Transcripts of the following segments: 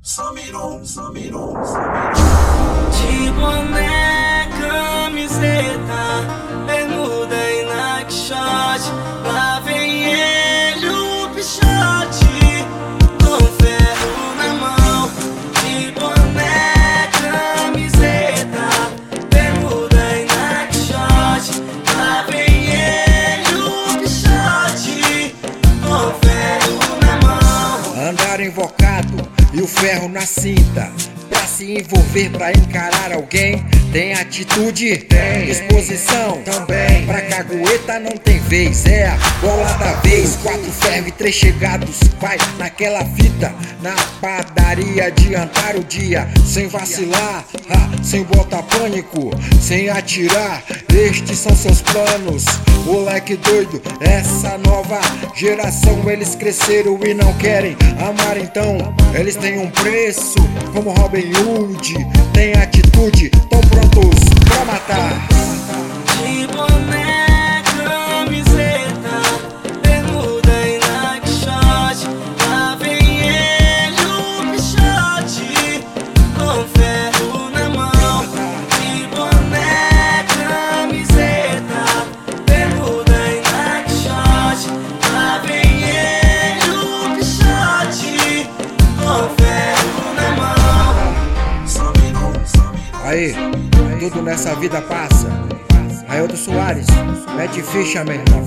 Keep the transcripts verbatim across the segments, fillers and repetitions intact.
Samiron, Samiron, Samiron. De boné, camiseta, bermuda e Nike short. Lá vem ele, o pichote, com ferro na mão. De boné, camiseta, bermuda e Nike short. Lá vem ele, o pichote, com ferro na mão. Andar invocado e o ferro na cinta, pra se envolver, pra encarar alguém. Tem atitude, tem disposição também. Pra cagueta não tem vez, é a bola da vez. Quatro ferros e três chegados, vai naquela fita. Na padaria adiantar o dia, sem vacilar, ah, sem botar pânico, sem atirar. Estes são seus planos, moleque doido. Essa nova geração, eles cresceram e não querem amar, então eles têm um preço como Robin Hood. Tem atitude, tão prontos pra matar. De boné, camiseta, bermuda e Nike short. Lá vem ele, o pichote, com ferro na mão. De boné, camiseta, bermuda e Nike short. Lá vem ele, o pichote, com ferro na mão. Samiron, Samiron. Aí, tudo nessa vida passa. Raildo Soares, mete ficha, meu irmão.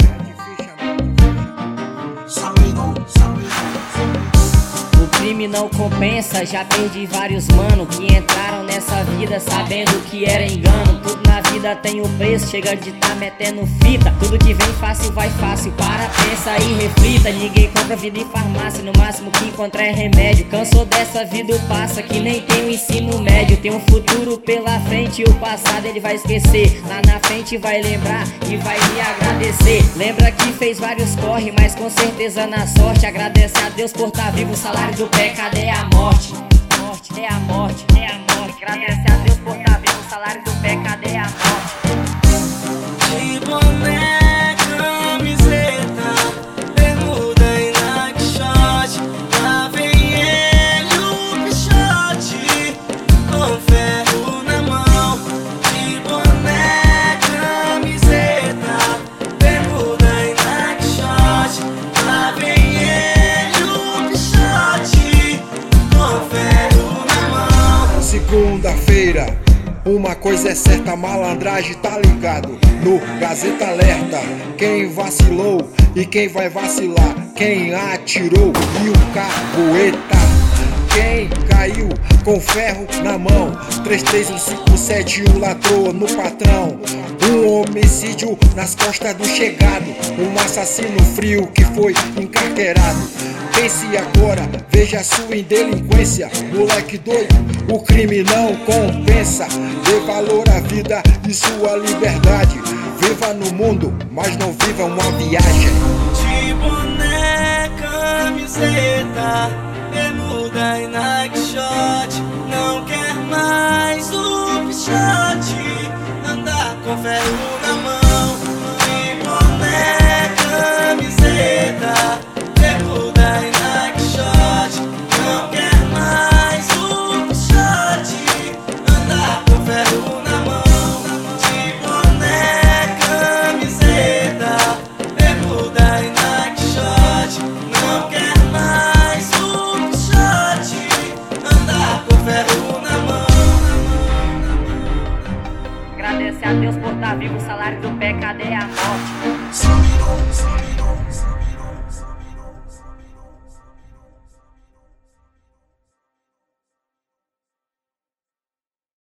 Samiron, Samiron. O crime não compensa, já perdi vários mano que entraram nessa vida sabendo que era engano. Tudo na vida tem um preço, chega de tá metendo fita. Tudo que vem fácil vai fácil, para, pensa e reflita. Ninguém compra vida em farmácia, no máximo que encontra é remédio. Cansou dessa vida, o passa que nem tem o ensino médio. Tem um futuro pela frente, o passado ele vai esquecer. Lá na frente vai lembrar e vai me agradecer. Lembra que fez vários corre, mas com certeza na sorte. Agradece a Deus por tá vivo, o salário do pecado é a morte. Morte, é a morte, é a morte. Agradece a Deus por tá vivo, o salário do pecado é a morte. De boné, camiseta, bermuda e Nike short. Lá vem ele, o pichote, com ferro na mão. De boné, camiseta, bermuda e Nike short. Lá vem ele, o pichote, com ferro na mão. Segunda-feira, uma coisa é certa, malandragem tá ligado no Gazeta Alerta. Quem vacilou e quem vai vacilar, quem atirou e o cagueta. Quem caiu com ferro na mão, três três um cinco sete um latrou no patrão. Um homicídio nas costas do chegado, um assassino frio que foi encarcerado. Pense agora, veja sua indelinquência, moleque doido, o crime não compensa. Dê valor à vida e sua liberdade. Viva no mundo, mas não viva uma viagem. De boné, camiseta, bermuda e Nike short. Não quer mais o pichote, andar com ferro na mão. De boné, camiseta, bermuda e Nike short. Não quer mais o pichote, andar com ferro na mão. De boné, camiseta, bermuda e Nike short. Não quer mais o pichote, andar com ferro na mão. Agradece a Deus por tá vivo, o salário do pecado é a morte.